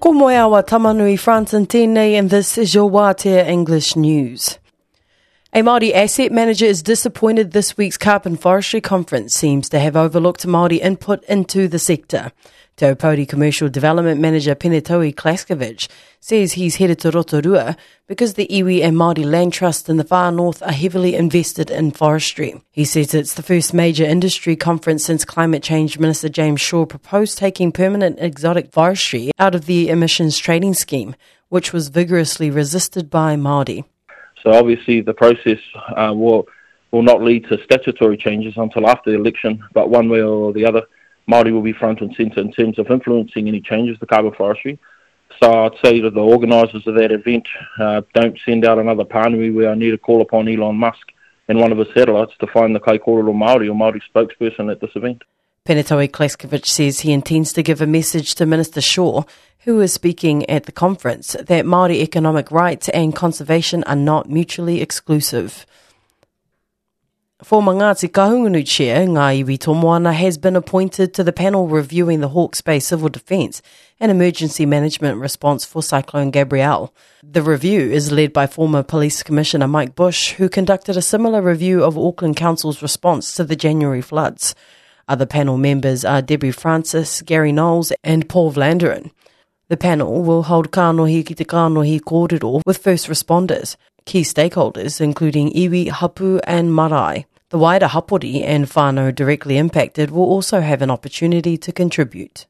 Ko moe awa tamanui France and tēnei, and this is your Wātea English News. A Māori asset manager is disappointed this week's Carbon Forestry Conference seems to have overlooked Māori input into the sector. Te Aupōuri Commercial Development Manager Penetoe Klaskovich says he's headed to Rotorua because the iwi and Māori land trusts in the far north are heavily invested in forestry. He says it's the first major industry conference since Climate Change Minister James Shaw proposed taking permanent exotic forestry out of the emissions trading scheme, which was vigorously resisted by Māori. So obviously the process will not lead to statutory changes until after the election, but one way or the other, Māori will be front and centre in terms of influencing any changes to carbon forestry. So I'd say to the organisers of that event, don't send out another pānui where I need to call upon Elon Musk and one of his satellites to find the Kaikororo Māori or Māori spokesperson at this event. Penetoe Klaskovich says he intends to give a message to Minister Shaw, who is speaking at the conference, that Māori economic rights and conservation are not mutually exclusive. Former Ngāti Kahungunu Chair Ngā Iwi Tomoana has been appointed to the panel reviewing the Hawke's Bay Civil Defence and Emergency Management Response for Cyclone Gabrielle. The review is led by former Police Commissioner Mike Bush, who conducted a similar review of Auckland Council's response to the January floods. Other panel members are Debbie Francis, Gary Knowles and Paul Vlanderen. The panel will hold kānohi ki te kānohi kōrero with first responders, key stakeholders including iwi, hapu and marae. The wider hapori and whānau directly impacted will also have an opportunity to contribute.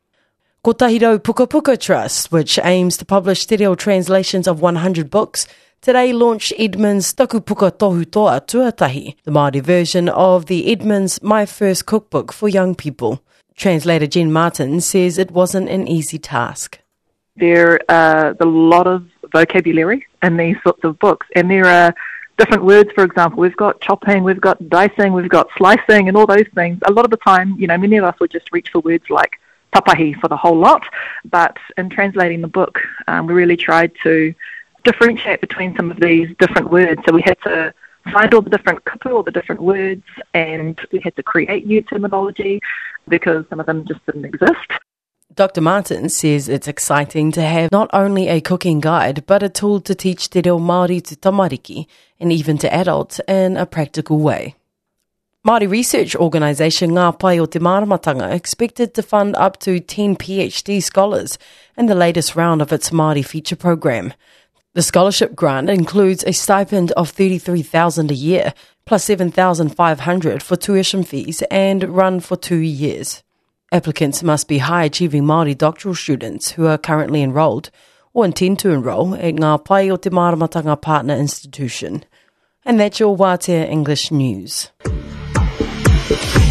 Ko Tahirau Puka Puka Trust, which aims to publish te reo translations of 100 books, today launched Edmund's Taku Puka Tohu Toa Tuatahi, the Māori version of the Edmund's My First Cookbook for Young People. Translator Jen Martin says it wasn't an easy task. There are a lot of vocabulary in these sorts of books, and there are different words. For example, we've got chopping, we've got dicing, we've got slicing, and all those things. A lot of the time, many of us would just reach for words like tapahi for the whole lot, but in translating the book, we really tried to differentiate between some of these different words. So we had to find all the different kupu, all the different words, and we had to create new terminology because some of them just didn't exist. Dr. Martin says it's exciting to have not only a cooking guide, but a tool to teach te reo Māori to tamariki and even to adults in a practical way. Māori research organisation Ngā Pai o Te Maramatanga expected to fund up to 10 PhD scholars in the latest round of its Māori feature program. The scholarship grant includes a stipend of $33,000 a year, plus $7,500 for tuition fees and run for 2 years. Applicants must be high-achieving Māori doctoral students who are currently enrolled or intend to enrol at Ngā Pai o Te Maramatanga Partner Institution. And that's your Wātea English News.